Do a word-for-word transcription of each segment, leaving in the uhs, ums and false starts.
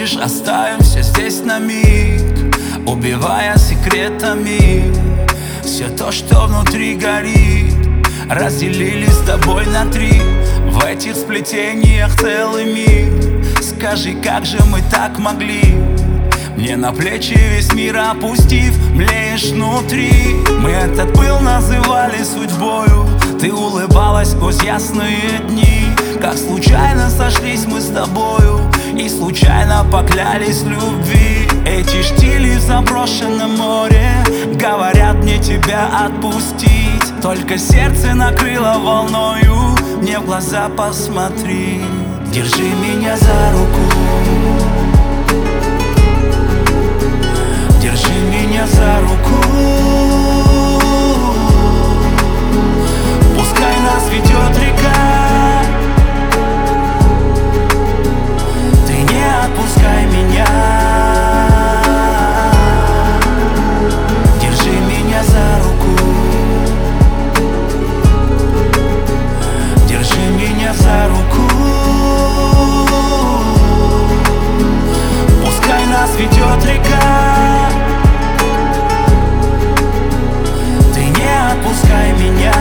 хочешь, оставимся здесь на миг, убивая секретами все то, что внутри горит. Разделили с тобой на три, в этих сплетениях целый мир. Скажи, как же мы так могли? Мне на плечи весь мир опустив, млеешь внутри. Мы этот пыл называли судьбою, ты улыбалась сквозь ясные дни. Как случайно сошлись мы с тобою и случайно поклялись в любви. Эти штили в заброшенном море говорят мне тебя отпустить. Только сердце накрыло волною, мне в глаза посмотри. Держи меня за руку, держи меня за руку. Пускай нас ведет река, ты не отпускай меня. Держи меня за руку, держи меня за руку. Пускай нас ведет река, ты не отпускай меня.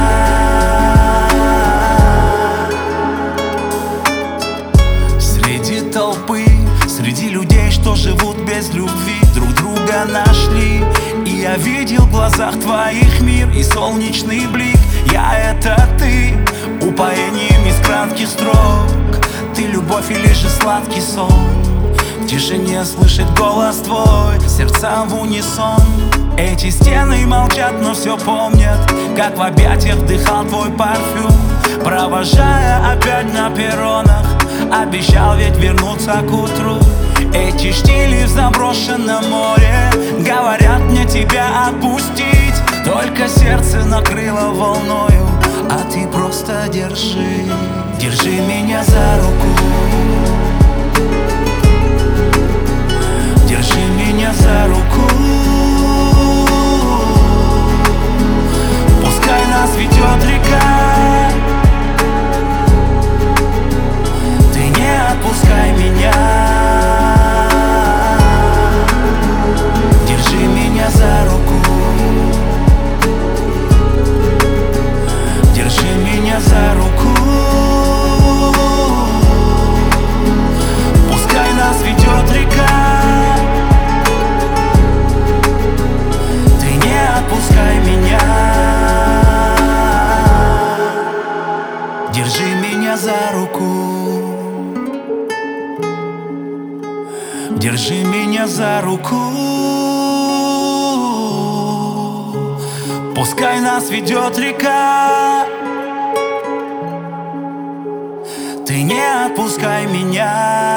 Среди толпы, среди людей, что живут без любви, друг друга нашли. И я видел в глазах твоих мир и солнечный блик. Я — это ты, упоением из кратких строк. Ты любовь или же сладкий сон? В тишине слышит голос твой, сердца в унисон. Эти стены молчат, но все помнят, как в объятиях вдыхал твой парфюм. Провожая опять на перронах, обещал ведь вернуться к утру. Эти штили в заброшенном море говорят мне тебя отпустить. Только сердце накрыло волною, а ты просто держи. Держи меня за руку, держи меня за руку. Пускай нас ведет река, ты не отпускай меня. Держи меня за руку, держи меня за руку. Пускай нас ведет река, ты не отпускай меня. Держи меня за руку, держи меня за руку. Пускай нас ведет река, ты не отпускай меня.